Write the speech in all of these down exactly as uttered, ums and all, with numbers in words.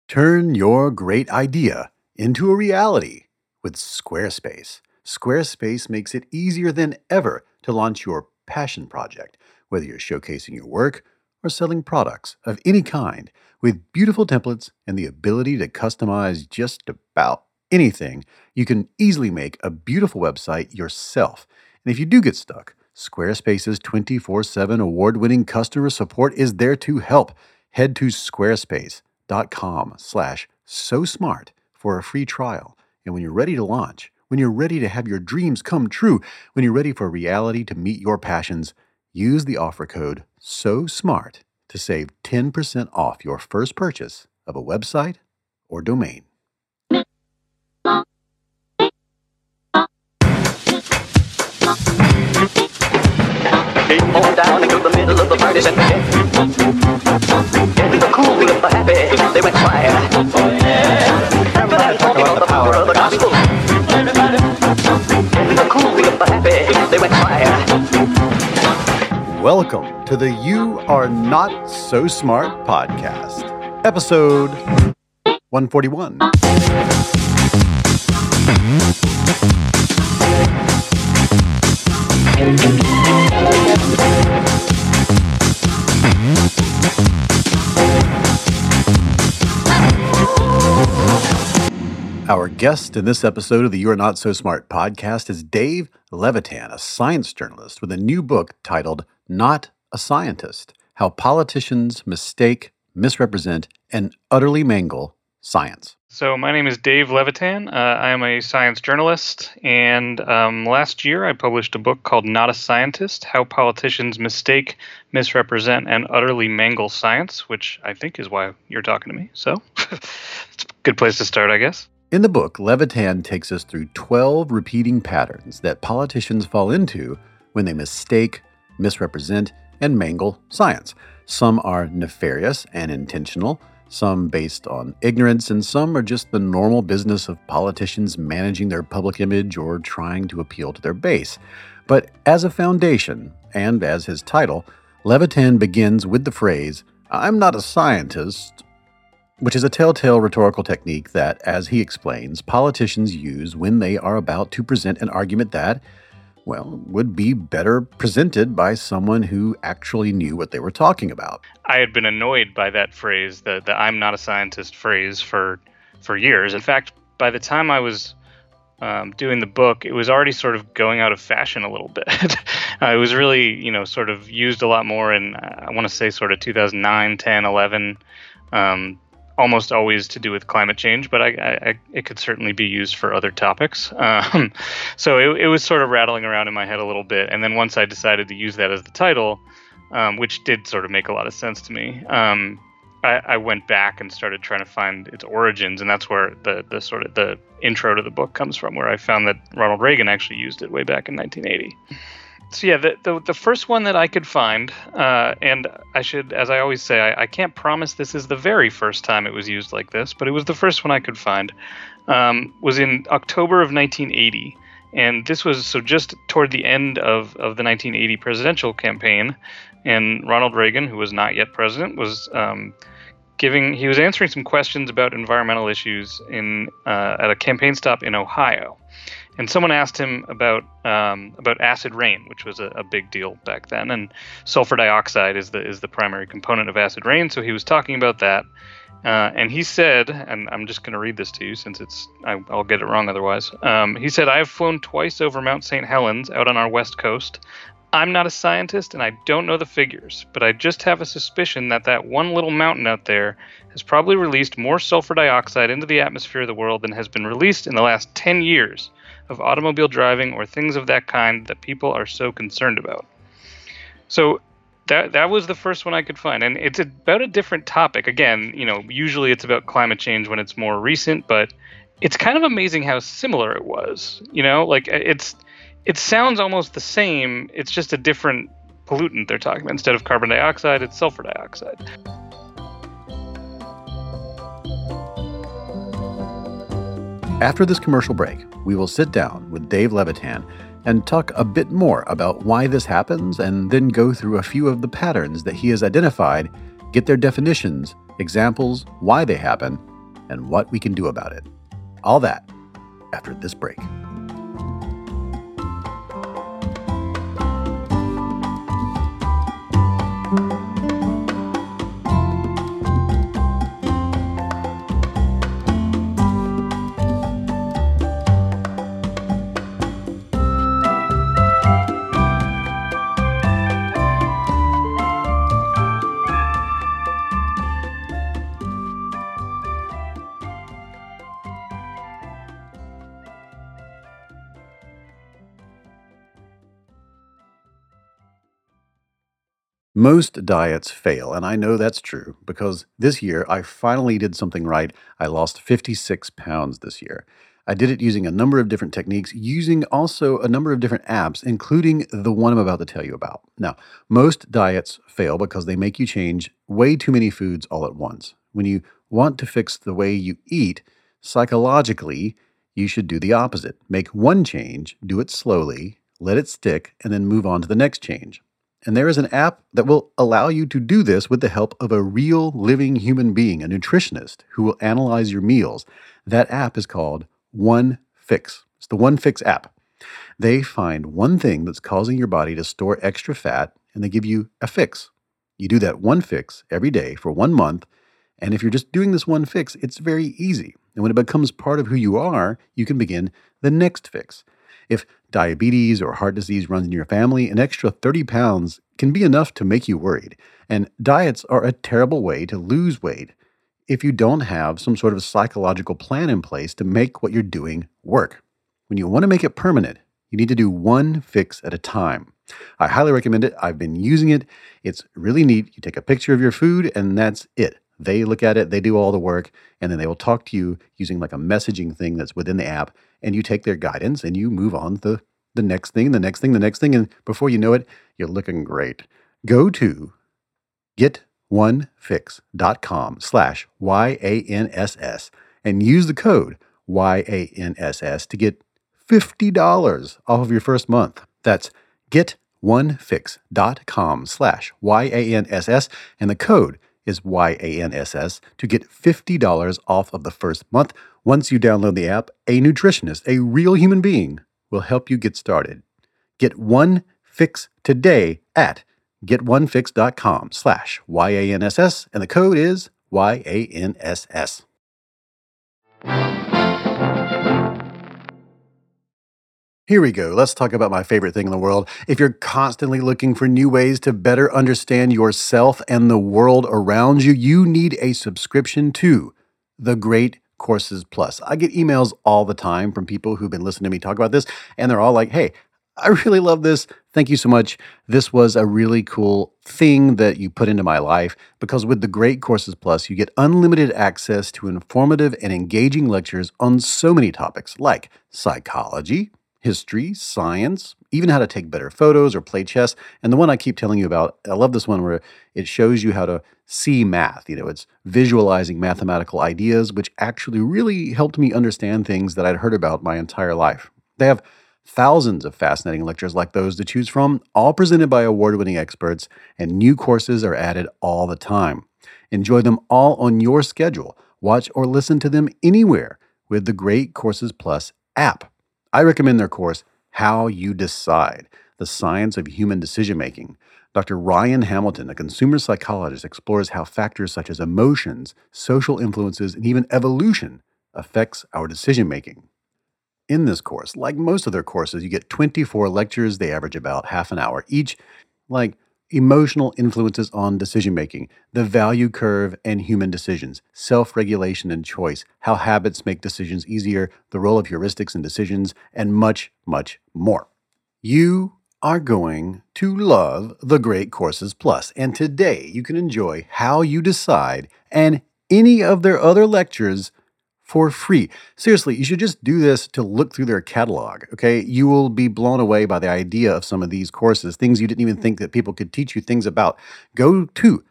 Turn your great idea into a reality with Squarespace. Squarespace makes it easier than ever to launch your passion project, whether you're showcasing your work or selling products of any kind. With beautiful templates and the ability to customize just about anything, you can easily make a beautiful website yourself. And if you do get stuck, Squarespace's twenty-four seven award-winning customer support is there to help. Head to squarespace.com slash so smart for a free trial. And when you're ready to launch, when you're ready to have your dreams come true, when you're ready for reality to meet your passions, use the offer code SOSMART to save ten percent off your first purchase of a website or domain. Came on down into the middle of the party center. In the cool of the happy, they went quiet. Oh yeah. Everybody talking about the power of the gospel. Everybody. In the cool of the happy, they went quiet. Welcome to the You Are Not So Smart podcast, episode one forty-one. Our guest in this episode of the You Are Not So Smart podcast is Dave Levitan, a science journalist with a new book titled Not a Scientist: How Politicians Mistake, Misrepresent, and Utterly Mangle Science. So my name is Dave Levitan. Uh, I am a science journalist, and um, last year I published a book called Not a Scientist: How Politicians Mistake, Misrepresent, and Utterly Mangle Science, which I think is why you're talking to me. So it's a good place to start, I guess. In the book, Levitan takes us through twelve repeating patterns that politicians fall into when they mistake, misrepresent, and mangle science. Some are nefarious and intentional, some based on ignorance, and some are just the normal business of politicians managing their public image or trying to appeal to their base. But as a foundation, and as his title, Levitan begins with the phrase, "I'm not a scientist," which is a telltale rhetorical technique that, as he explains, politicians use when they are about to present an argument that, well, would be better presented by someone who actually knew what they were talking about. I had been annoyed by that phrase, the, the I'm not a scientist phrase, for, for years. In fact, by the time I was um, doing the book, it was already sort of going out of fashion a little bit. uh, it was really, you know, sort of used a lot more in, I want to say, sort of two thousand nine, ten, eleven, um, almost always to do with climate change, but I, I, it could certainly be used for other topics. Um, so it, it was sort of rattling around in my head a little bit. And then once I decided to use that as the title, um, which did sort of make a lot of sense to me, um, I, I went back and started trying to find its origins. And that's where the, the sort of the intro to the book comes from, where I found that Ronald Reagan actually used it way back in nineteen eighty. So yeah, the, the the first one that I could find, uh, and I should, as I always say, I, I can't promise this is the very first time it was used like this, but it was the first one I could find, um, was in October of nineteen eighty. And this was so just toward the end of, of the nineteen eighty presidential campaign, and Ronald Reagan, who was not yet president, was um, giving, he was answering some questions about environmental issues in uh, at a campaign stop in Ohio. And someone asked him about um, about acid rain, which was a, a big deal back then. And sulfur dioxide is the is the primary component of acid rain. So he was talking about that. Uh, and he said, and I'm just going to read this to you since it's I, I'll get it wrong otherwise. Um, he said, "I have flown twice over Mount Saint Helens out on our west coast. I'm not a scientist and I don't know the figures, but I just have a suspicion that that one little mountain out there has probably released more sulfur dioxide into the atmosphere of the world than has been released in the last ten years of automobile driving or things of that kind that people are so concerned about." So that that was the first one I could find. And it's about a different topic. Again, you know, usually it's about climate change when it's more recent, but it's kind of amazing how similar it was. You know, like it's it sounds almost the same. It's just a different pollutant they're talking about. Instead of carbon dioxide, it's sulfur dioxide. After this commercial break, we will sit down with Dave Levitan and talk a bit more about why this happens, and then go through a few of the patterns that he has identified, get their definitions, examples, why they happen, and what we can do about it. All that after this break. Most diets fail, and I know that's true because this year I finally did something right. I lost fifty-six pounds this year. I did it using a number of different techniques, using also a number of different apps, including the one I'm about to tell you about. Now, most diets fail because they make you change way too many foods all at once. When you want to fix the way you eat, psychologically, you should do the opposite. Make one change, do it slowly, let it stick, and then move on to the next change. And there is an app that will allow you to do this with the help of a real living human being, a nutritionist who will analyze your meals. That app is called One Fix. It's the One Fix app. They find one thing that's causing your body to store extra fat, and they give you a fix. You do that one fix every day for one month, and if you're just doing this one fix, it's very easy. And when it becomes part of who you are, you can begin the next fix. If diabetes or heart disease runs in your family, an extra thirty pounds can be enough to make you worried. And diets are a terrible way to lose weight if you don't have some sort of psychological plan in place to make what you're doing work. When you want to make it permanent, you need to do one fix at a time. I highly recommend it. I've been using it. It's really neat. You take a picture of your food and that's it. They look at it, they do all the work, and then they will talk to you using like a messaging thing that's within the app, and you take their guidance and you move on to the next thing, the next thing, the next thing, and before you know it, you're looking great. Go to getonefix.com slash Y-A-N-S-S and use the code Y A N S S to get fifty dollars off of your first month. That's getonefix.com slash Y-A-N-S-S, and the code is Y A N S S to get fifty dollars off of the first month. Once you download the app, a nutritionist, a real human being, will help you get started. Get One Fix today at getonefix.com slash Y A N S S, and the code is Y A N S S. Here we go. Let's talk about my favorite thing in the world. If you're constantly looking for new ways to better understand yourself and the world around you, you need a subscription to The Great Courses Plus. I get emails all the time from people who've been listening to me talk about this, and they're all like, hey, I really love this. Thank you so much. This was a really cool thing that you put into my life, because with The Great Courses Plus, you get unlimited access to informative and engaging lectures on so many topics like psychology, history, science, even how to take better photos or play chess. And the one I keep telling you about, I love this one where it shows you how to see math. You know, it's visualizing mathematical ideas, which actually really helped me understand things that I'd heard about my entire life. They have thousands of fascinating lectures like those to choose from, all presented by award-winning experts, and new courses are added all the time. Enjoy them all on your schedule. Watch or listen to them anywhere with the Great Courses Plus app. I recommend their course, How You Decide, The Science of Human Decision-Making. Doctor Ryan Hamilton, a consumer psychologist, explores how factors such as emotions, social influences, and even evolution affects our decision-making. In this course, like most of their courses, you get twenty-four lectures. They average about half an hour each, like emotional influences on decision-making, the value curve and human decisions, self-regulation and choice, how habits make decisions easier, the role of heuristics in decisions, and much, much more. You are going to love The Great Courses Plus, and today you can enjoy How You Decide and any of their other lectures for free. Seriously, you should just do this to look through their catalog, okay? You will be blown away by the idea of some of these courses, things you didn't even think that people could teach you things about. Go to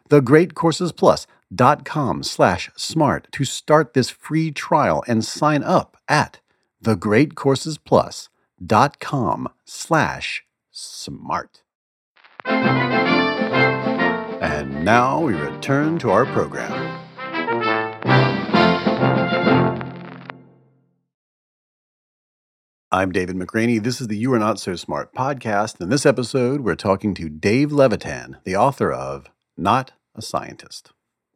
thegreatcoursesplus.com slash smart to start this free trial and sign up at thegreatcoursesplus.com slash smart. And now we return to our program. I'm David McRaney. This is the You Are Not So Smart podcast. In this episode, we're talking to Dave Levitan, the author of Not a Scientist.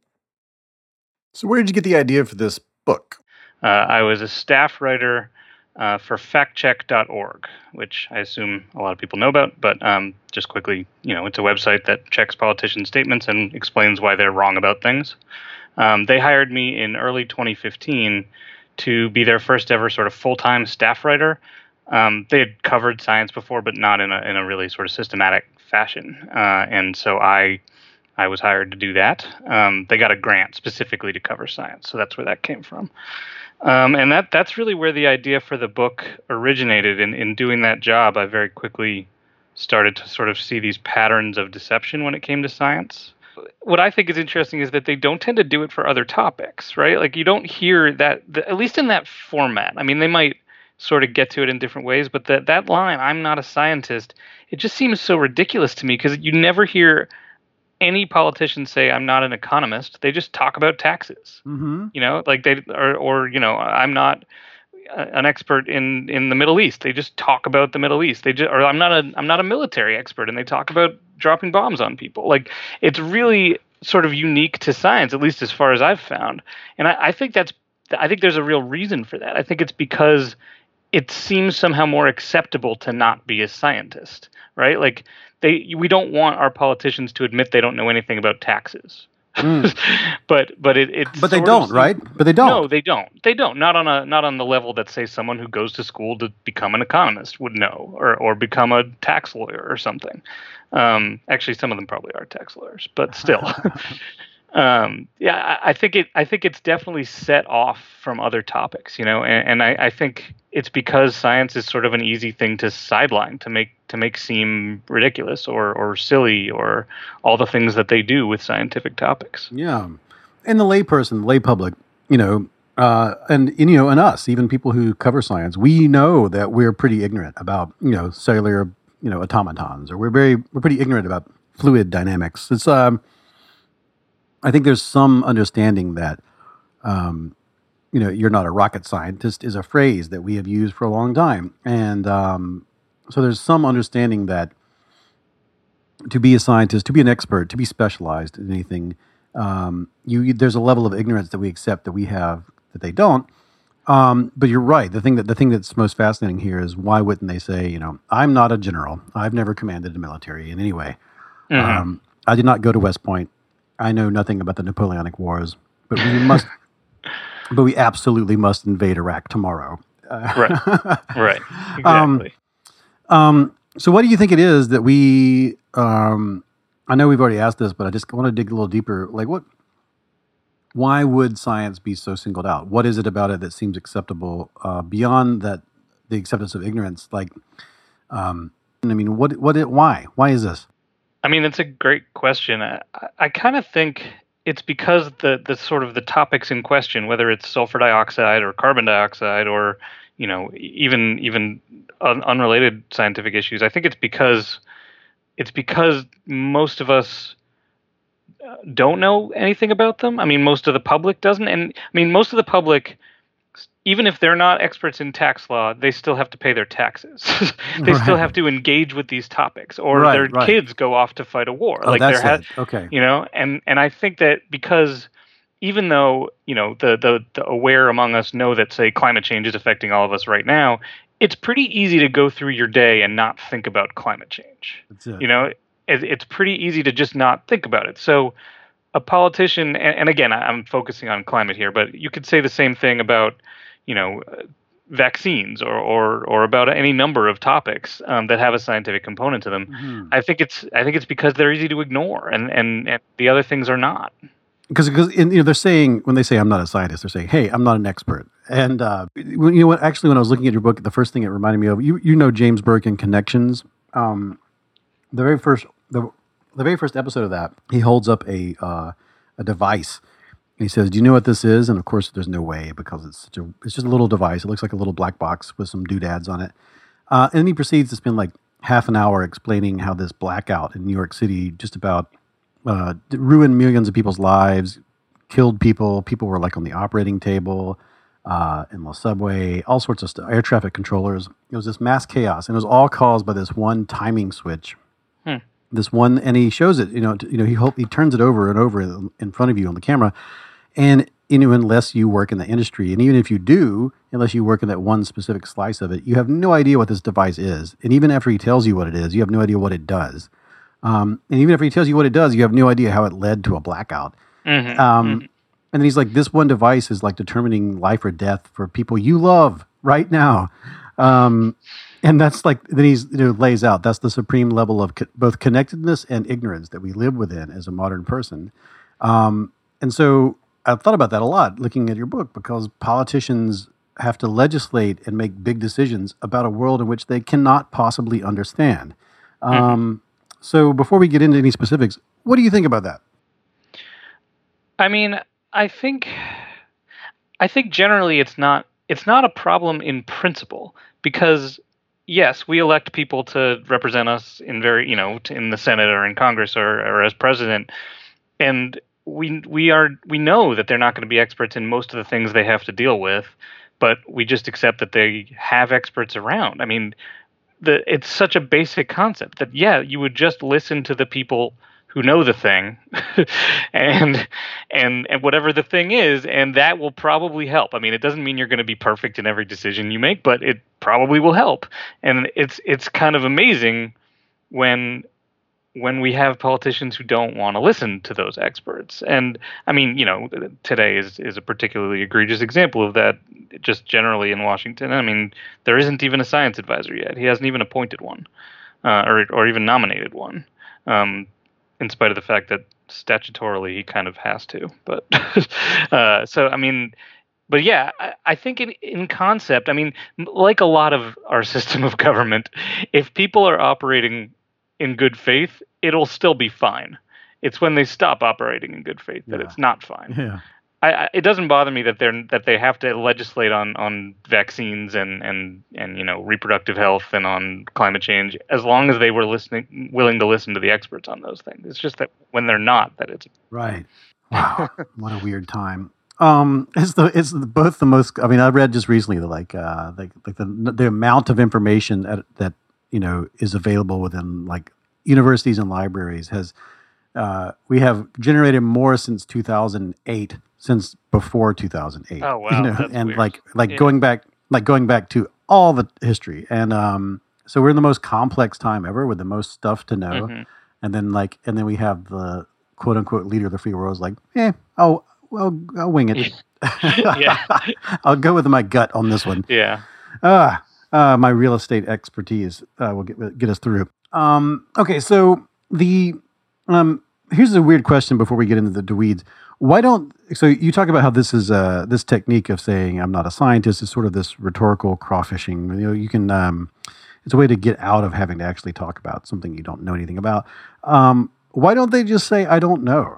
So where did you get the idea for this book? Uh, I was a staff writer uh, for fact check dot org, which I assume a lot of people know about, but um, just quickly, you know, it's a website that checks politicians' statements and explains why they're wrong about things. Um, they hired me in early twenty fifteen to be their first ever sort of full-time staff writer. Um, they had covered science before, but not in a in a really sort of systematic fashion. Uh, and so I I was hired to do that. Um, they got a grant specifically to cover science, so that's where that came from. Um, and that that's really where the idea for the book originated. In, in doing that job, I very quickly started to sort of see these patterns of deception when it came to science. What I think is interesting is that they don't tend to do it for other topics, right? Like you don't hear that, the, at least in that format. I mean, they might sort of get to it in different ways, but that that line, I'm not a scientist, it just seems so ridiculous to me because you never hear any politician say, I'm not an economist. They just talk about taxes, Mm-hmm. you know, like they, or, or you know, I'm not an expert in, in the Middle East. They just talk about the Middle East. They just, or I'm not a I'm not a military expert, and they talk about dropping bombs on people. Like it's really sort of unique to science, at least as far as I've found. And I, I think that's I think there's a real reason for that. I think it's because it seems somehow more acceptable to not be a scientist, right? Like they we don't want our politicians to admit they don't know anything about taxes. Mm. but but it, it but they don't, right? But they don't. No, they don't. They don't. Not on a not on the level that say someone who goes to school to become an economist would know, or or become a tax lawyer or something. Um, actually, some of them probably are tax lawyers, but still. um, yeah, I, I think it. I think it's definitely set off from other topics, you know, and, and I, I think it's because science is sort of an easy thing to sideline to make to make seem ridiculous or or silly or all the things that they do with scientific topics. Yeah, and the layperson, the lay public, you know, uh, and, and you know, and us, even people who cover science, we know that we're pretty ignorant about you know cellular you know automatons, or we're very we're pretty ignorant about fluid dynamics. It's um, I think there's some understanding that um, you know, you're not a rocket scientist is a phrase that we have used for a long time, and um. So there's some understanding that to be a scientist, to be an expert, to be specialized in anything, um, you, you there's a level of ignorance that we accept that we have that they don't. Um, but you're right. The thing that the thing that's most fascinating here is why wouldn't they say, you know, I'm not a general. I've never commanded the military in any way. Mm-hmm. Um, I did not go to West Point. I know nothing about the Napoleonic Wars. But we must. But we absolutely must invade Iraq tomorrow. Uh, right. Right. Exactly. Um, Um, so what do you think it is that we, um, I know we've already asked this, but I just want to dig a little deeper. Like what, why would science be so singled out? What is it about it that seems acceptable, uh, beyond that, the acceptance of ignorance? Like, um, I mean, what, what, it, why, why is this? I mean, it's a great question. I, I kind of think it's because the, the sort of the topics in question, whether it's sulfur dioxide or carbon dioxide or, you know, even even un- unrelated scientific issues. I think it's because it's because most of us don't know anything about them. I mean, most of the public doesn't, and I mean, most of the public, even if they're not experts in tax law, they still have to pay their taxes. they right. still have to engage with these topics, or right, their right. kids go off to fight a war. Oh, like that's there has, it. Okay, you know, and and I think that because. Even though, you know, the, the the aware among us know that, say, climate change is affecting all of us right now, it's pretty easy to go through your day and not think about climate change. That's it. You know, it, it's pretty easy to just not think about it. So a politician, and, and again, I'm focusing on climate here, but you could say the same thing about, you know, vaccines or or, or about any number of topics um, that have a scientific component to them. Mm-hmm. I think it's I think it's because they're easy to ignore, and, and, and the other things are not. Because, because you know, they're saying, when they say I'm not a scientist, they're saying, hey, I'm not an expert. And uh, you know what? Actually, when I was looking at your book, the first thing it reminded me of, you you know James Burke in Connections. Um, the very first the the very first episode of that, he holds up a uh, a device. And he says, do you know what this is? And of course, there's no way, because it's such a, it's just a little device. It looks like a little black box with some doodads on it. Uh, and then he proceeds to spend like half an hour explaining how this blackout in New York City just about Uh, ruined millions of people's lives, killed people. People were like on the operating table. uh, in the subway, all sorts of stuff, air traffic controllers. It was this mass chaos, and it was all caused by this one timing switch. Hmm. This one, and he shows it. You know, t- you know, he hope he turns it over and over in front of you on the camera, and you know, unless you work in the industry, and even if you do, unless you work in that one specific slice of it, you have no idea what this device is. And even after he tells you what it is, you have no idea what it does. Um, and even after he tells you what it does, you have no idea how it led to a blackout. Mm-hmm. Um, mm-hmm. And then he's like, this one device is like determining life or death for people you love right now. Um, and that's like, then he's, you know, lays out, that's the supreme level of co- both connectedness and ignorance that we live within as a modern person. Um, and so I've thought about that a lot looking at your book, because politicians have to legislate and make big decisions about a world in which they cannot possibly understand. Um, mm-hmm. So before we get into any specifics, what do you think about that? I mean, I think, I think generally it's not it's not a problem in principle, because yes, we elect people to represent us in very you know in the Senate or in Congress or, or as president, and we we are we know that they're not going to be experts in most of the things they have to deal with, but we just accept that they have experts around. I mean, the it's such a basic concept that yeah, you would just listen to the people who know the thing, and and and whatever the thing is, and that will probably help. I mean, it doesn't mean you're going to be perfect in every decision you make, but it probably will help. And it's it's kind of amazing when when we have politicians who don't want to listen to those experts. And I mean, you know, today is is a particularly egregious example of that. Just generally in Washington, I mean, there isn't even a science advisor yet. He hasn't even appointed one, uh, or or even nominated one. Um, in spite of the fact that statutorily he kind of has to. But uh, so, I mean, but yeah, I, I think in, in concept, I mean, like a lot of our system of government, if people are operating in good faith, it'll still be fine. It's when they stop operating in good faith that Yeah. it's not fine. Yeah. I, I, it doesn't bother me that they're that they have to legislate on, on vaccines and, and, and you know reproductive health and on climate change, as long as they were listening, willing to listen to the experts on those things. It's just that when they're not, that it's right. Wow, what a weird time. Um, it's the it's the, both the most. I mean, I read just recently that like uh like like the the amount of information that that you know is available within like universities and libraries has uh we have generated more since two thousand eight. Since before two thousand eight. Oh wow, you know, that's and weird. like like Yeah. going back like going back to all the history, and um, so we're in the most complex time ever with the most stuff to know, Mm-hmm. and then like and then we have the quote unquote leader of the free world is like, eh, oh well, I'll wing it. Yeah. I'll go with my gut on this one. Yeah. Ah, uh, my real estate expertise uh, will get get us through. Um, okay, so the um, here's a weird question before we get into the weeds. Why don't so you talk about how this is uh, this technique of saying I'm not a scientist is sort of this rhetorical crawfishing. You know, you can um, it's a way to get out of having to actually talk about something you don't know anything about. Um, why don't they just say I don't know?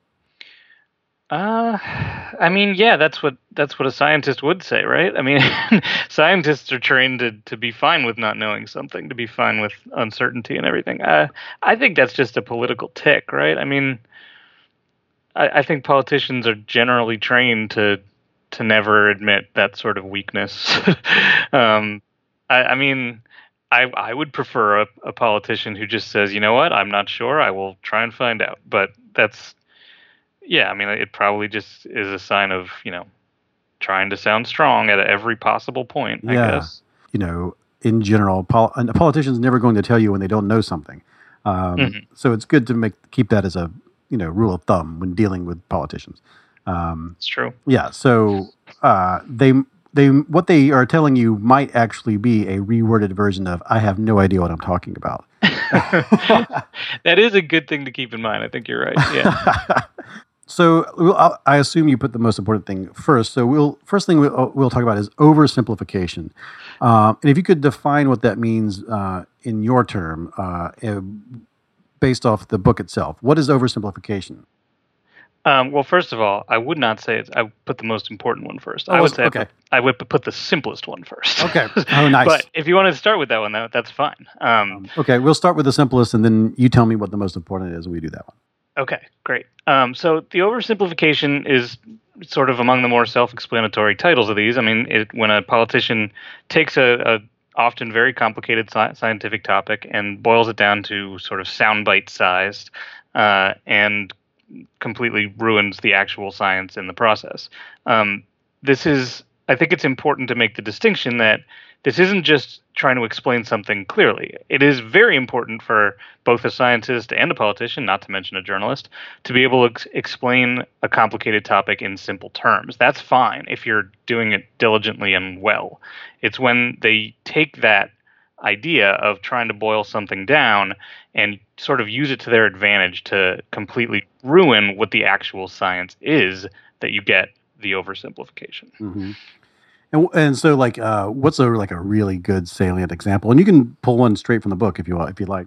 Uh, I mean, yeah, that's what that's what a scientist would say, right? I mean, scientists are trained to, to be fine with not knowing something, to be fine with uncertainty and everything. Uh, I think that's just a political tick, right? I mean, I, I think politicians are generally trained to to never admit that sort of weakness. um, I, I mean, I I would prefer a, a politician who just says, you know what, I'm not sure, I will try and find out. But that's Yeah, I mean, it probably just is a sign of, you know, trying to sound strong at every possible point, I Yeah. guess. You know, in general, pol- a politician's never going to tell you when they don't know something. Um, Mhm. So it's good to make keep that as a you know rule of thumb when dealing with politicians. Um, It's true. yeah. So uh, they they what they are telling you might actually be a reworded version of I have no idea what I'm talking about. That is a good thing to keep in mind. I think you're right. Yeah. So we'll, I'll- I assume you put the most important thing first. So we'll first thing we'll, we'll talk about is oversimplification. Um, and if you could define what that means uh, in your term, uh, uh, based off the book itself, what is oversimplification? Um, well, first of all, I would not say it's. I would put the most important one first. Oh, I would was- say I okay. put, I would put the simplest one first. Okay. Oh, nice. But if you wanted to start with that one, that, that's fine. Um, Um, okay, we'll start with the simplest, and then you tell me what the most important is, and we do that one. Okay, great. Um, so the oversimplification is sort of among the more self-explanatory titles of these. I mean, it, when a politician takes a, a often very complicated sci- scientific topic and boils it down to sort of soundbite sized, uh, and completely ruins the actual science in the process. Um, this is, I think it's important to make the distinction that this isn't just trying to explain something clearly. It is very important for both a scientist and a politician, not to mention a journalist, to be able to ex- explain a complicated topic in simple terms. That's fine if you're doing it diligently and well. It's when they take that idea of trying to boil something down and sort of use it to their advantage to completely ruin what the actual science is that you get the oversimplification. Mm-hmm. And, and so, like, uh, what's a like a really good salient example? And you can pull one straight from the book if you want, if you like.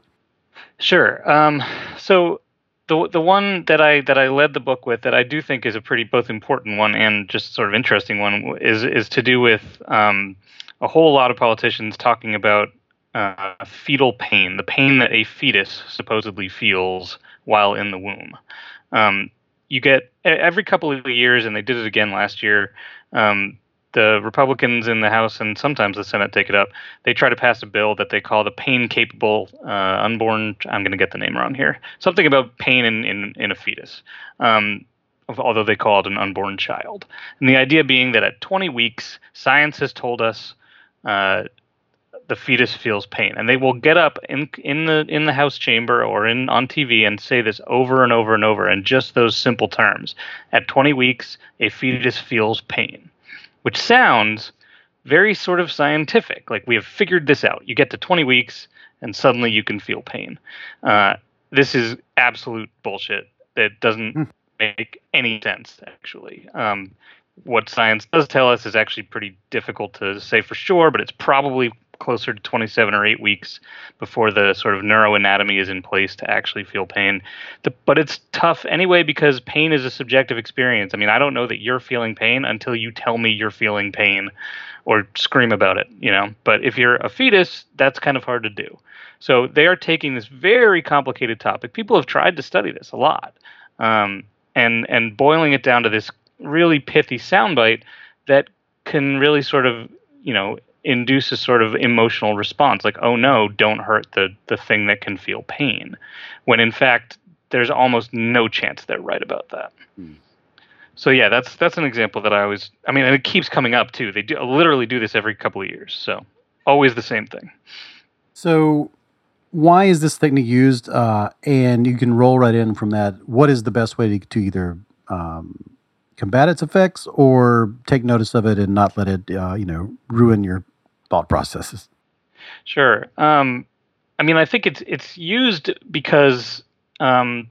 Sure. Um, so the the one that I that I led the book with that I do think is a pretty both important one and just sort of interesting one is is to do with um, a whole lot of politicians talking about uh, fetal pain, the pain that a fetus supposedly feels while in the womb. Um, you get every couple of years, and they did it again last year. Um, The Republicans in the House and sometimes the Senate take it up. They try to pass a bill that they call the pain-capable uh, unborn. I'm going to get the name wrong here. Something about pain in in, in a fetus, um, although they call it an unborn child. And the idea being that at twenty weeks, science has told us uh, the fetus feels pain, and they will get up in in the in the House chamber or in on T V and say this over and over and over in just those simple terms. At twenty weeks, a fetus feels pain. Which sounds very sort of scientific, like we have figured this out. You get to twenty weeks, and suddenly you can feel pain. Uh, this is absolute bullshit that doesn't hmm. make any sense, actually. Um, what science does tell us is actually pretty difficult to say for sure, but it's probably closer to twenty-seven or eight weeks before the sort of neuroanatomy is in place to actually feel pain. The, but it's tough anyway because pain is a subjective experience. I mean, I don't know that you're feeling pain until you tell me you're feeling pain or scream about it, you know. But if you're a fetus, that's kind of hard to do. So they are taking this very complicated topic. People have tried to study this a lot, um, and and boiling it down to this really pithy soundbite that can really sort of, you know, induce a sort of emotional response like, oh no, don't hurt the the thing that can feel pain, when in fact there's almost no chance they're right about that. Hmm. So yeah, that's that's an example that I always, I mean, and it keeps coming up too. They do literally do this every couple of years, so always the same thing. So why is this technique used? Uh, and you can roll right in from that. What is the best way to, to either um, combat its effects or take notice of it and not let it, uh, you know, ruin your thought processes? Sure. Um, I mean, I think it's it's used because um,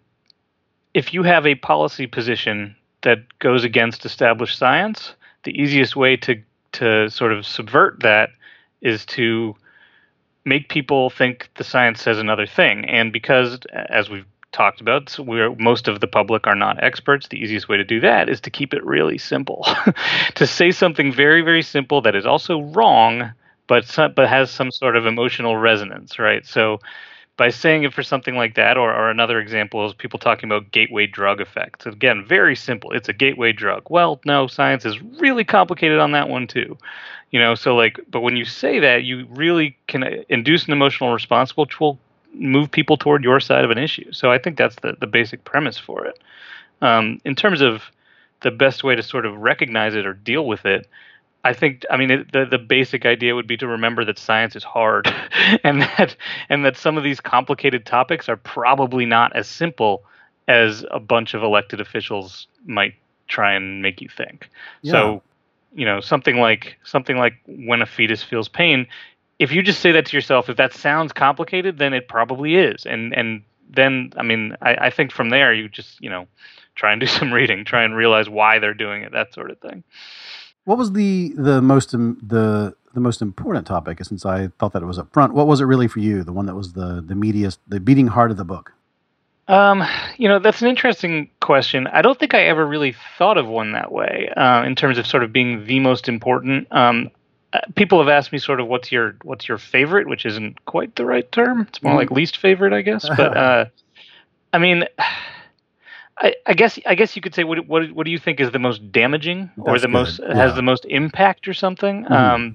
if you have a policy position that goes against established science, the easiest way to to sort of subvert that is to make people think the science says another thing. And because, as we've talked about, so we're, most of the public are not experts, the easiest way to do that is to keep it really simple. To say something very, very simple that is also wrong, but some, but has some sort of emotional resonance, right? So by saying it for something like that, or, or another example is people talking about gateway drug effects. Again, very simple. It's a gateway drug. Well, no, science is really complicated on that one too. You know, so like, but when you say that, you really can induce an emotional response, which will move people toward your side of an issue. So I think that's the, the basic premise for it. Um, in terms of the best way to sort of recognize it or deal with it, I think, I mean, it, the the basic idea would be to remember that science is hard, and that and that some of these complicated topics are probably not as simple as a bunch of elected officials might try and make you think. Yeah. So, you know, something like something like when a fetus feels pain, if you just say that to yourself, if that sounds complicated, then it probably is. And and then, I mean, I, I think from there, you just, you know, try and do some reading, try and realize why they're doing it, that sort of thing. What was the the most um, the the most important topic? Since I thought that it was up front, what was it really for you? The one that was the the meatiest, the beating heart of the book. Um, you know, that's an interesting question. I don't think I ever really thought of one that way, uh, in terms of sort of being the most important. Um, people have asked me sort of what's your what's your favorite, which isn't quite the right term. It's more mm. like least favorite, I guess. But uh, I mean, I, I guess I guess you could say what what what do you think is the most damaging or That's the good, most yeah. has the most impact or something? Mhm. Um,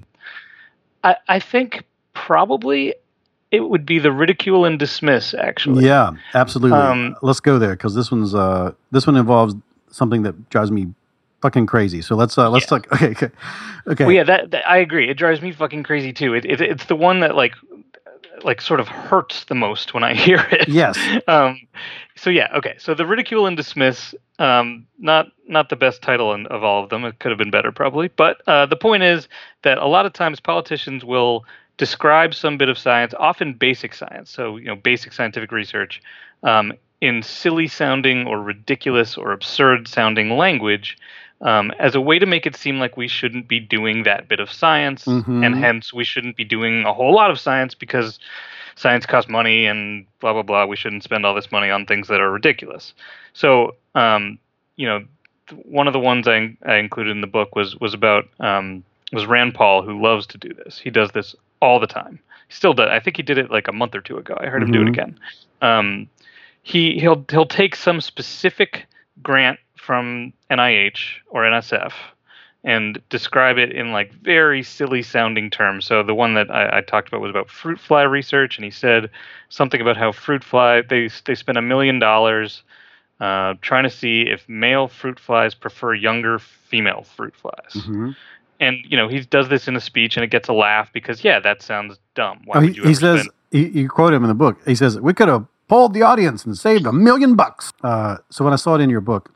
I I think probably it would be the ridicule and dismiss. Actually, Yeah, absolutely. Um, Let's go there because this one's uh this one involves something that drives me fucking crazy. So let's uh let's Yeah. talk. Okay, okay, okay. Well, yeah, that, that I agree. It drives me fucking crazy too. It, it it's the one that like like sort of hurts the most when I hear it. Yes. Um. So yeah. Okay. So the ridicule and dismiss. Um. Not not the best title in, of all of them. It could have been better probably. But uh, the point is that a lot of times politicians will describe some bit of science, often basic science. So you know, basic scientific research, um, in silly sounding or ridiculous or absurd sounding language. Um, as a way to make it seem like we shouldn't be doing that bit of science, Mhm. and hence we shouldn't be doing a whole lot of science because science costs money and blah blah blah. We shouldn't spend all this money on things that are ridiculous. So, um, you know, th- one of the ones I, I included in the book was was about um, was Rand Paul, who loves to do this. He does this all the time. He still does. I think he did it like a month or two ago. I heard him do it Mhm. again. Um, he he'll he'll take some specific grant from N I H or N S F and describe it in like very silly sounding terms. So the one that I, I talked about was about fruit fly research, and he said something about how fruit fly they they spent a million dollars uh, trying to see if male fruit flies prefer younger female fruit flies. Mhm. And you know he does this in a speech, and it gets a laugh because yeah, that sounds dumb. Why Oh, would he, you he ever says spend? he, you quote him in the book. He says we could have polled the audience and saved a million bucks. Uh, so when I saw it in your book,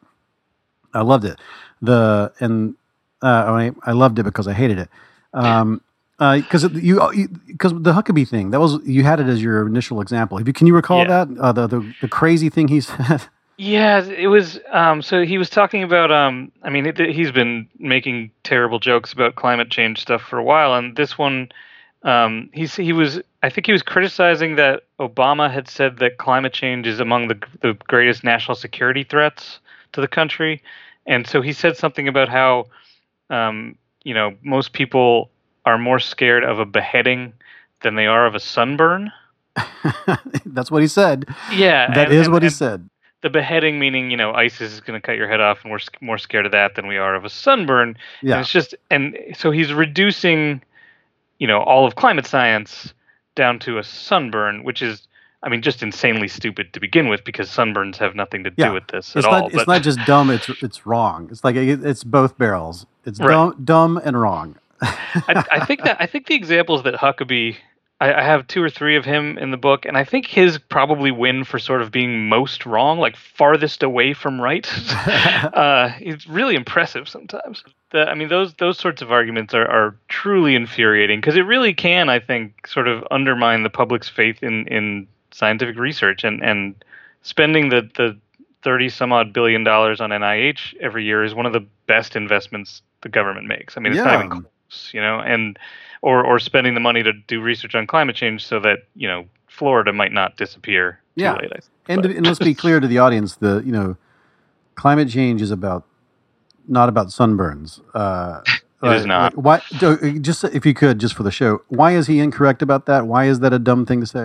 I loved it. The and uh, I, I loved it because I hated it. Um, because you because the Huckabee thing that was you had it as your initial example. Have you, can you recall Yeah. that uh, the, the the crazy thing he said? Yeah, it was. Um, so he was talking about. Um, I mean, it, he's been making terrible jokes about climate change stuff for a while, and this one, um, he's he was. I think he was criticizing that Obama had said that climate change is among the the greatest national security threats to the country, and so he said something about how, um, you know, most people are more scared of a beheading than they are of a sunburn. That's what he said. Yeah, That and- is and- what he and- said. The beheading meaning, you know, ISIS is going to cut your head off, and we're sc- more scared of that than we are of a sunburn. Yeah. And it's just, and so he's reducing, you know, all of climate science down to a sunburn, which is, I mean, just insanely stupid to begin with, because sunburns have nothing to do Yeah. with this It's at not. all. It's but not just dumb. It's it's wrong. It's like it, it's both barrels. It's Right. dumb, dumb and wrong. I, I think that I think the examples that Huckabee, I, I have two or three of him in the book, and I think his probably win for sort of being most wrong, like farthest away from right. uh, it's really impressive sometimes. The, I mean, those those sorts of arguments are, are truly infuriating because it really can, I think, sort of undermine the public's faith in, in scientific research, and, and spending the the thirty some odd billion dollars on N I H every year is one of the best investments the government makes. I mean, it's not Yeah. even close, you know, and or or spending the money to do research on climate change so that, you know, Florida might not disappear too Yeah. late. I think. And, But- and let's be clear to the audience: the you know, climate change is about not about sunburns. Uh, It is uh, not. like, why? do- Just if you could, just for the show, why is he incorrect about that? Why is that a dumb thing to say?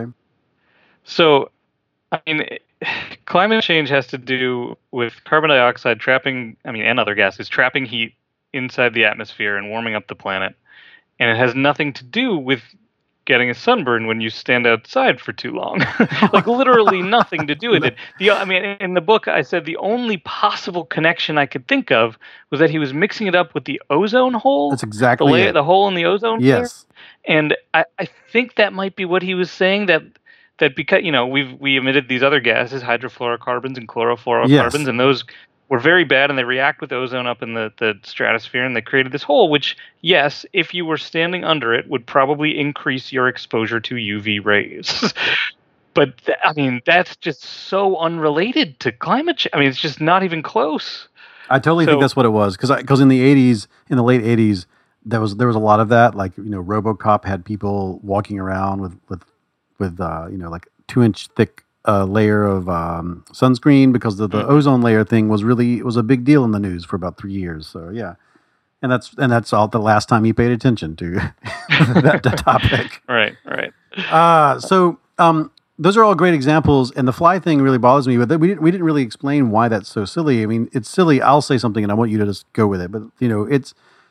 So, I mean, it- climate change has to do with carbon dioxide trapping, I mean, and other gases trapping heat inside the atmosphere and warming up the planet. And it has nothing to do with getting a sunburn when you stand outside for too long. Like, literally nothing to do with it. The, I mean, in the book, I said the only possible connection I could think of was that he was mixing it up with the ozone hole. That's the, exactly layer, it. the hole in the ozone layer. Yes. And I, I think that might be what he was saying, that that because, you know, we've we emitted these other gases, hydrofluorocarbons and chlorofluorocarbons, Yes. and those were very bad, and they react with ozone up in the, the stratosphere, and they created this hole, which, yes, if you were standing under it, would probably increase your exposure to U V rays. But, th- I mean, that's just so unrelated to climate change. I mean, it's just not even close. I totally think So- that's what it was because because in the eighties, in the late eighties, there was there was a lot of that. Like you know, RoboCop had people walking around with with with uh, you know like two inch thick uh, layer of um, sunscreen because the, the Mhm. ozone layer thing was really it was a big deal in the news for about three years. So yeah, and that's and that's all the last time he paid attention to that, that topic. Right, right. Uh, so um, those are all great examples, and the fly thing really bothers me. But we didn't we didn't really explain why that's so silly. I mean, it's silly. I'll say something, and I want you to just go with it. But you know, it's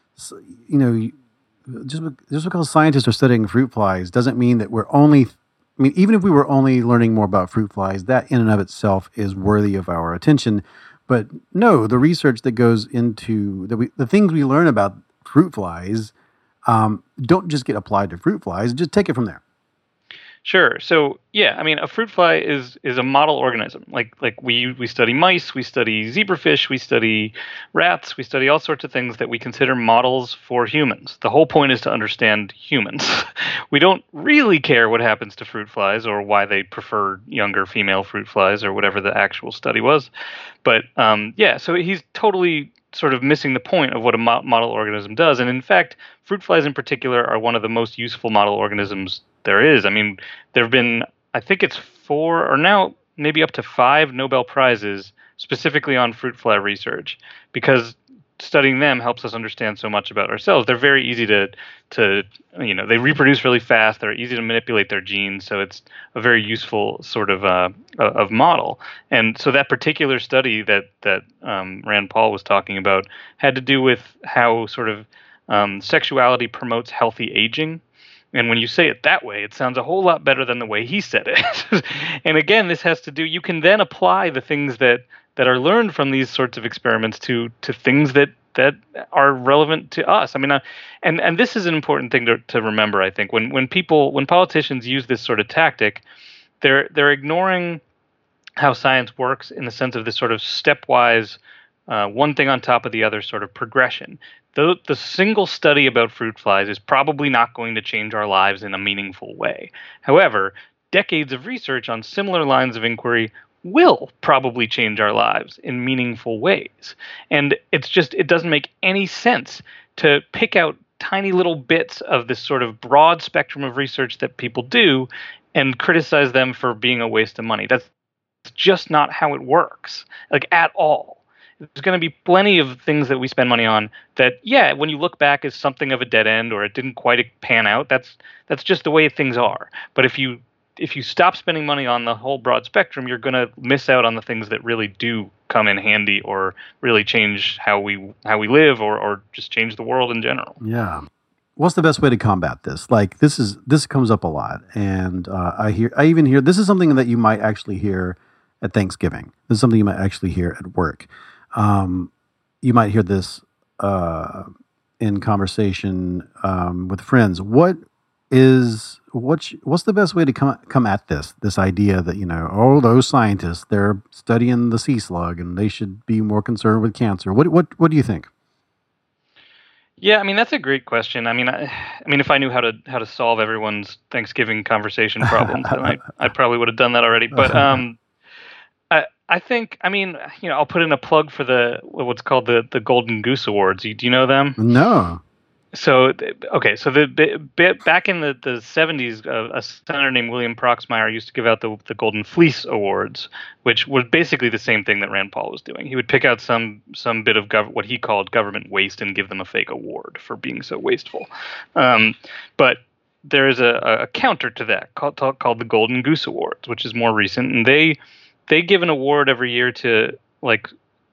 you know, just just because scientists are studying fruit flies doesn't mean that we're only. I mean, even if we were only learning more about fruit flies, that in and of itself is worthy of our attention. But no, the research that goes into the the things we learn about fruit flies um, don't just get applied to fruit flies. Just take it from there. Sure. So yeah, I mean, a fruit fly is is a model organism. Like like we we study mice, we study zebrafish, we study rats, we study all sorts of things that we consider models for humans. The whole point is to understand humans. We don't really care what happens to fruit flies or why they prefer younger female fruit flies or whatever the actual study was. But um, yeah, so he's totally sort of missing the point of what a mo- model organism does. And in fact, fruit flies in particular are one of the most useful model organisms there is. I mean, there have been, I think it's four or now maybe up to five Nobel Prizes specifically on fruit fly research, because studying them helps us understand so much about ourselves. They're very easy to, to you know, they reproduce really fast. They're easy to manipulate their genes, so it's a very useful sort of uh, of model. And so that particular study that that um, Rand Paul was talking about had to do with how sort of um, sexuality promotes healthy aging. And when you say it that way, it sounds a whole lot better than the way he said it. And again, this has to do, you can then apply the things that, that are learned from these sorts of experiments to to things that, that are relevant to us. I mean, uh, and, and this is an important thing to, to remember, I think. When when people, when politicians use this sort of tactic, they're they're ignoring how science works in the sense of this sort of stepwise, uh, one thing on top of the other sort of progression. The, the single study about fruit flies is probably not going to change our lives in a meaningful way. However, decades of research on similar lines of inquiry will probably change our lives in meaningful ways. And it's just, it doesn't make any sense to pick out tiny little bits of this sort of broad spectrum of research that people do and criticize them for being a waste of money. That's just not how it works, like at all. There's going to be plenty of things that we spend money on that, yeah, when you look back, is something of a dead end or it didn't quite pan out. That's that's just the way things are. But if you if you stop spending money on the whole broad spectrum, you're going to miss out on the things that really do come in handy or really change how we how we live or or just change the world in general. Yeah. What's the best way to combat this? Like this is this comes up a lot, and uh, I hear I even hear this is something that you might actually hear at Thanksgiving. This is something you might actually hear at work. Um, you might hear this uh, in conversation um, with friends. What is what's what's the best way to come come at this this idea that, you know, oh, those scientists, they're studying the sea slug and they should be more concerned with cancer? What what what do you think? Yeah, I mean, that's a great question. I mean, I, I mean, if I knew how to how to solve everyone's Thanksgiving conversation problems, then I I probably would have done that already. But um, I I think, I mean, you know, I'll put in a plug for the what's called the the Golden Goose Awards. Do you know them? No. So okay, so the bit back in the the seventies, uh, a senator named William Proxmire used to give out the the Golden Fleece Awards, which was basically the same thing that Rand Paul was doing. He would pick out some some bit of gov- what he called government waste and give them a fake award for being so wasteful. Um, but there is a, a counter to that called called the Golden Goose Awards, which is more recent, and they they give an award every year to like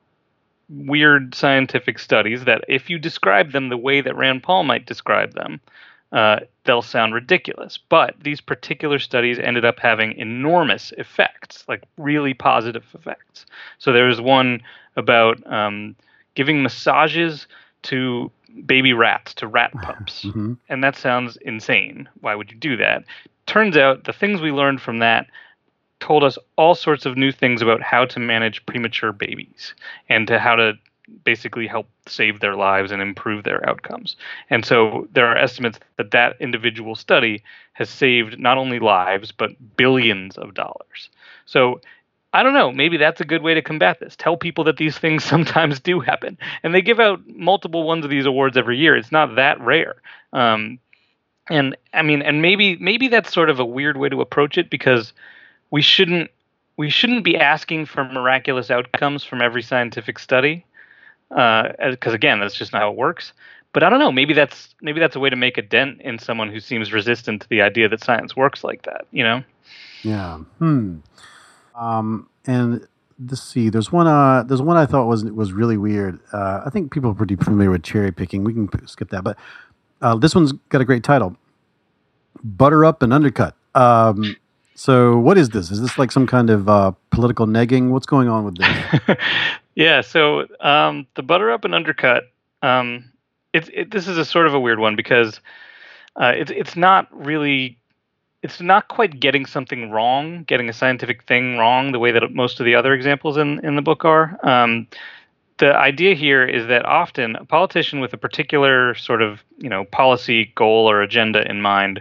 weird scientific studies that if you describe them the way that Rand Paul might describe them, uh, they'll sound ridiculous. But these particular studies ended up having enormous effects, like really positive effects. So there was one about um, giving massages to baby rats, to rat pups. Mm-hmm. And that sounds insane. Why would you do that? Turns out the things we learned from that told us all sorts of new things about how to manage premature babies and to how to basically help save their lives and improve their outcomes. And so there are estimates that that individual study has saved not only lives, but billions of dollars. So I don't know, maybe that's a good way to combat this. Tell people that these things sometimes do happen. And they give out multiple ones of these awards every year. It's not that rare. Um, and I mean, and maybe maybe that's sort of a weird way to approach it, because we shouldn't we shouldn't be asking for miraculous outcomes from every scientific study, because uh, again, that's just not how it works. But I don't know. Maybe that's maybe that's a way to make a dent in someone who seems resistant to the idea that science works like that. You know? Yeah. Hmm. Um, and let's see. There's one. Uh, there's one I thought was was really weird. Uh, I think people are pretty familiar with cherry picking. We can p- skip that. But uh, this one's got a great title: "Butter Up and Undercut." Um, so, what is this? Is this like some kind of uh, political negging? What's going on with this? Yeah, so um, the butter up and undercut. Um, it's it, this is a sort of a weird one because uh, it's it's not really it's not quite getting something wrong, getting a scientific thing wrong the way that most of the other examples in in the book are. Um, the idea here is that often a politician with a particular sort of you know policy goal or agenda in mind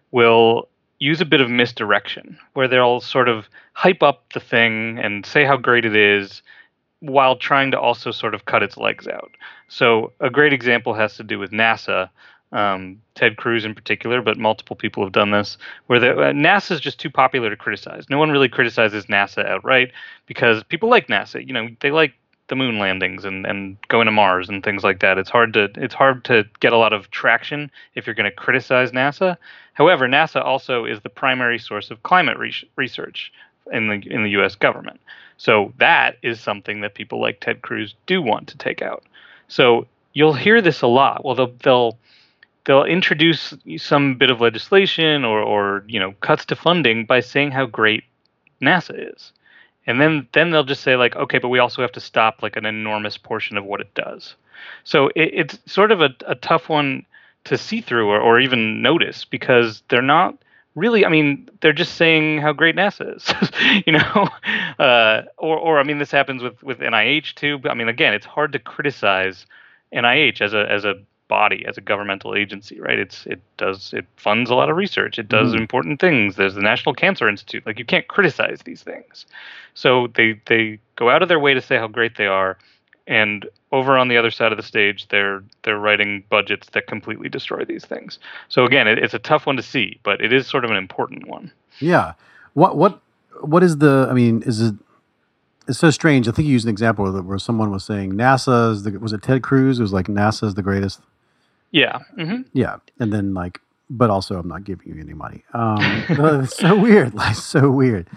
will use a bit of misdirection, where they'll sort of hype up the thing and say how great it is while trying to also sort of cut its legs out. So a great example has to do with NASA, um, Ted Cruz in particular, but multiple people have done this, where the, uh, NASA is just too popular to criticize. No one really criticizes NASA outright because people like NASA. You know, they like the moon landings and, and going to Mars and things like that. It's hard to it's hard to get a lot of traction if you're going to criticize NASA. However, NASA also is the primary source of climate re- research in the in the U S government. So that is something that people like Ted Cruz do want to take out. So you'll hear this a lot. Well, they'll they'll they'll introduce some bit of legislation or or you know cuts to funding by saying how great NASA is, and then then they'll just say like, okay, but we also have to stop like an enormous portion of what it does. So it, it's sort of a, a tough one to see through or, or even notice because they're not really, I mean, they're just saying how great NASA is, you know, uh, or, or I mean, this happens with, with N I H too. But I mean, again, it's hard to criticize N I H as a as a body, as a governmental agency, right? It's it does it funds a lot of research. It does Mhm. important things. There's the National Cancer Institute. Like you can't criticize these things. So they they go out of their way to say how great they are, and over on the other side of the stage, they're they're writing budgets that completely destroy these things. So again, it, it's a tough one to see, but it is sort of an important one. Yeah. What what what is the? I mean, is it? It's so strange. I think you used an example of it where someone was saying NASA is the. Was it Ted Cruz? It was like NASA is the greatest. Yeah. hmm Yeah, and then like, but also I'm not giving you any money. Um, but it's so weird. Like so weird.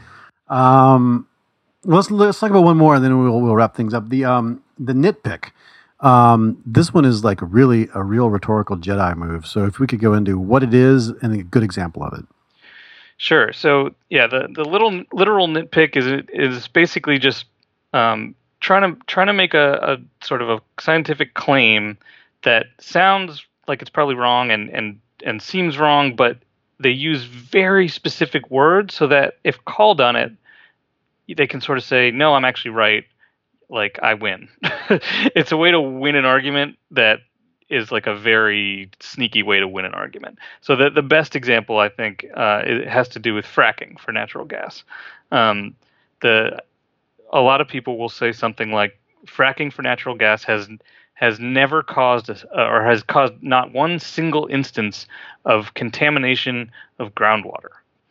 Um, let's let's talk about one more, and then we'll we'll wrap things up. The um the nitpick. Um, this one is like really a real rhetorical Jedi move. So if we could go into what it is and a good example of it. Sure. So yeah, the the little literal nitpick is is basically just um, trying to trying to make a, a sort of a scientific claim that sounds like it's probably wrong and and and seems wrong, but they use very specific words so that if called on it, they can sort of say, "No, I'm actually right. Like I win." It's a way to win an argument that is like a very sneaky way to win an argument. So the the best example I think uh, it has to do with fracking for natural gas. Um, the a lot of people will say something like fracking for natural gas has has never caused a, or has caused not one single instance of contamination of groundwater.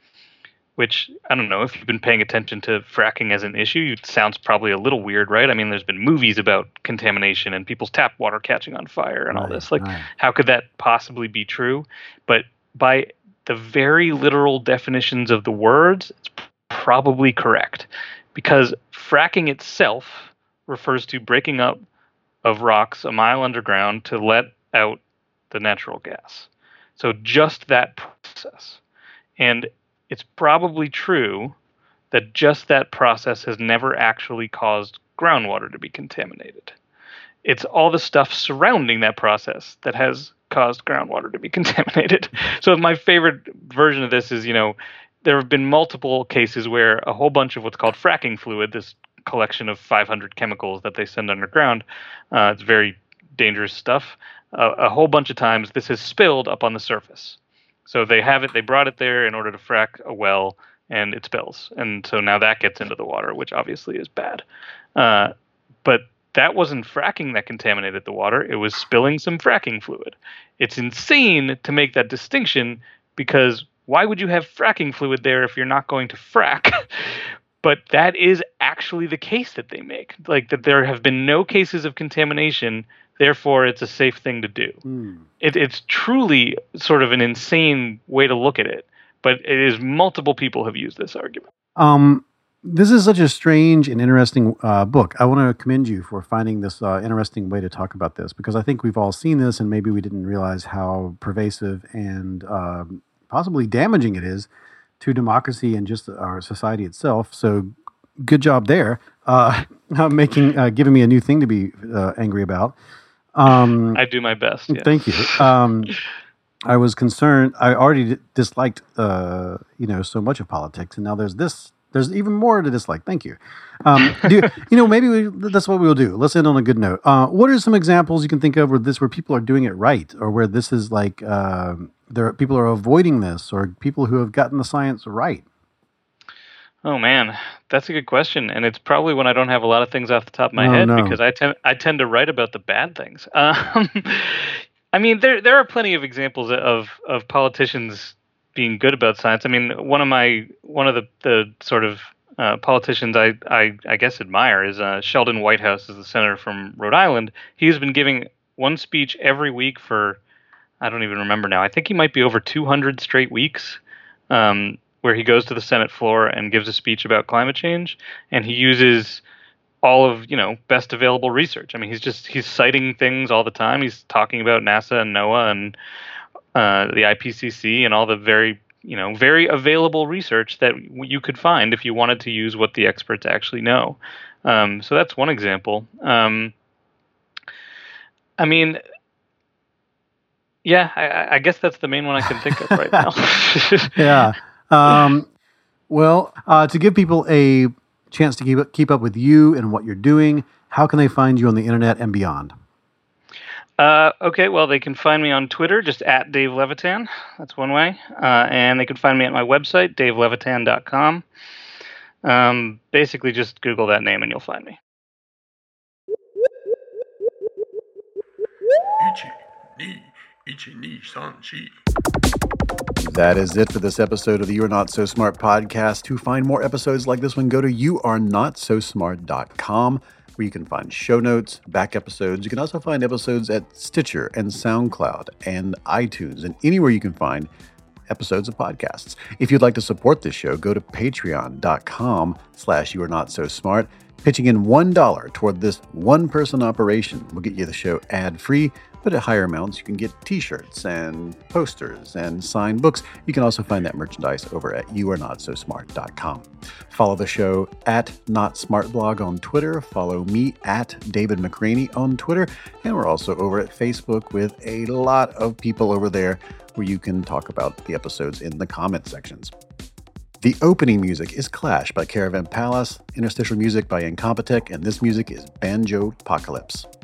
Which I don't know if you've been paying attention to fracking as an issue. It sounds probably a little weird, right? I mean, there's been movies about contamination and people's tap water catching on fire and all Right, this. Like, right. how could that possibly be true? But by the very literal definitions of the words, it's probably correct because fracking itself refers to breaking up of rocks a mile underground to let out the natural gas. So just that process. And it's probably true that just that process has never actually caused groundwater to be contaminated. It's all the stuff surrounding that process that has caused groundwater to be contaminated. So my favorite version of this is, you know, there have been multiple cases where a whole bunch of what's called fracking fluid, this collection of five hundred chemicals that they send underground, uh, it's very dangerous stuff. Uh, a whole bunch of times this has spilled up on the surface. So they have it, they brought it there in order to frack a well, and it spills. And so now that gets into the water, which obviously is bad. Uh, but that wasn't fracking that contaminated the water. It was spilling some fracking fluid. It's insane to make that distinction because why would you have fracking fluid there if you're not going to frack? But that is actually the case that they make. Like that there have been no cases of contamination, therefore it's a safe thing to do. Hmm. It, it's truly sort of an insane way to look at it. but it is multiple people have used this argument. Um, this is such a strange and interesting uh, book. I want to commend you for finding this uh, interesting way to talk about this, because I think we've all seen this and maybe we didn't realize how pervasive and um, possibly damaging it is to democracy and just our society itself. So good job there, uh, making uh, giving me a new thing to be uh, angry about. Um, I do my best. Yeah. Thank you. Um, I was concerned. I already d- disliked, uh, you know, so much of politics, and now there's this. There's even more to dislike. Thank you. Um, do you, you know, maybe we, that's what we'll do. Let's end on a good note. Uh, what are some examples you can think of where this, where people are doing it right, or where this is like uh, there people are avoiding this, or people who have gotten the science right? Oh man, that's a good question, and it's probably when I don't have a lot of things off the top of my Oh, head no. because I tend I tend to write about the bad things. Um, I mean, there there are plenty of examples of of politicians being good about science. I mean, one of my one of the the sort of uh, politicians I, I I guess admire is uh, Sheldon Whitehouse, is the senator from Rhode Island. He's been giving one speech every week for, I don't even remember now. I think he might be over two hundred straight weeks. Um, where he goes to the Senate floor and gives a speech about climate change, and he uses all of, you know, best available research. I mean, he's just, he's citing things all the time. He's talking about NASA and NOAA and uh, the I P C C and all the very, you know, very available research that you could find if you wanted to use what the experts actually know. Um, so that's one example. Um, I mean, yeah, I, I guess that's the main one I can think of right now. Yeah. Um, well, uh, to give people a chance to keep up, keep up with you and what you're doing, how can they find you on the internet and beyond? Uh, okay, well, they can find me on Twitter, just at Dave Levitan. That's one way. Uh, and they can find me at my website, dave levitan dot com. Um, basically, just Google that name and you'll find me. Ichi, ni, ichi, ni, san, chi. That is it for this episode of the You Are Not So Smart podcast. To find more episodes like this one, go to you are not so smart dot com, where you can find show notes, back episodes. You can also find episodes at Stitcher and SoundCloud and iTunes and anywhere you can find episodes of podcasts. If you'd like to support this show, go to patreon dot com slash you are not so smart. Pitching in one dollar toward this one-person operation will get you the show ad-free, but at higher amounts, you can get t-shirts and posters and signed books. You can also find that merchandise over at you are not so smart dot com. Follow the show at NotSmartBlog on Twitter. Follow me at David McRaney on Twitter. And we're also over at Facebook with a lot of people over there where you can talk about the episodes in the comment sections. The opening music is Clash by Caravan Palace, interstitial music by Incompetech, and this music is Banjo Apocalypse.